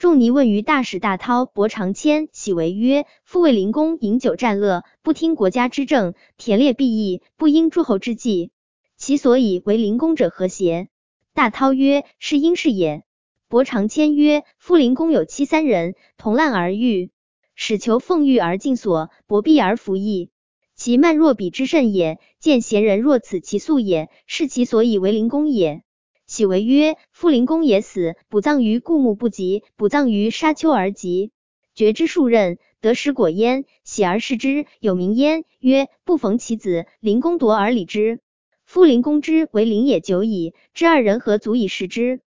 仲尼问于大使大韬伯长谦，喜为曰：父为灵公饮酒战乐，不听国家之政，田猎必役，不应诸侯之计，其所以为灵公者何邪？大韬曰：是应是也。伯长谦曰：夫灵公有妻3人，同烂而育，使求奉育而尽所，薄避而服役，其慢若彼之甚也。见贤人若此，其素也，是其所以为灵公也。喜为曰：夫灵公也死，补葬于故墓不及，补葬于沙丘而及。绝之数任，得食果焉。喜而视之，有名焉，曰：不逢其子，灵公夺而礼之。夫灵公之为灵也久矣，知2人何足以食之？